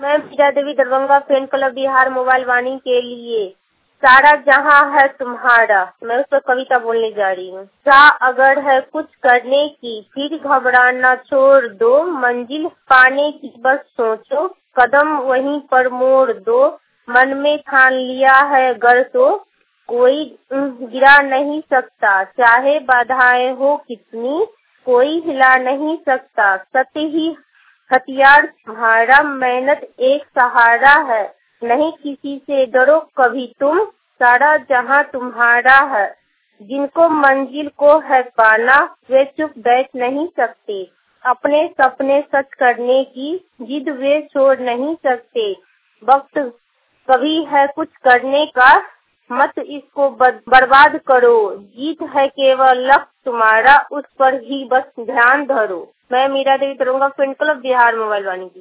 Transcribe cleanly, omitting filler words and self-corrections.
मैं Meera Devi Darbhanga fan club Bihar mobile Vani के लिए सारा जहां है तुम्हारा, मैं उस पर कविता बोलने जा रही हूँ। अगर है कुछ करने की फिर घबराना छोड़ दो, मंजिल पाने की बस सोचो, कदम वहीं पर मोड़ दो, मन में ठान लिया है गर तो कोई गिरा नहीं सकता, चाहे बाधाएं हो कितनी कोई हिला नहीं सकता, सत्य ही हथियार तुम्हारा, मेहनत एक सहारा है, नहीं किसी से डरो कभी तुम, सारा जहां तुम्हारा है। जिनको मंजिल को है पाना वे चुप बैठ नहीं सकते, अपने सपने सच करने की जिद वे छोड़ नहीं सकते। वक्त कभी है कुछ करने का, मत इसको बर्बाद करो, जीत है केवल लक्ष्य तुम्हारा, उस पर ही बस ध्यान धरो। मैं Meera Devi Darbhanga fan club Bihar mobile Vani की।